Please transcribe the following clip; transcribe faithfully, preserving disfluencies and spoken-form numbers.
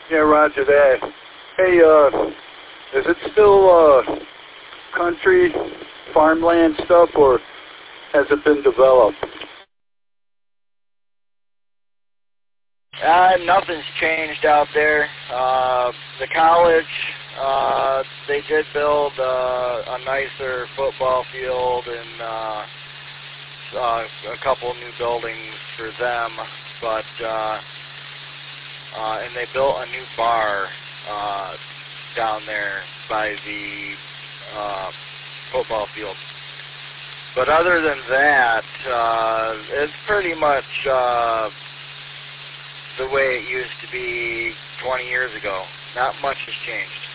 Yeah, roger that. Hey, uh, is it still uh, country farmland stuff, or has it been developed? Uh, nothing's changed out there. Uh, the college, uh, they did build uh, a nicer football field and uh, uh, a couple new buildings for them, but uh, uh, and they built a new bar uh, down there by the uh, football field. But other than that, uh, it's pretty much uh, the way it used to be twenty years ago. Not much has changed.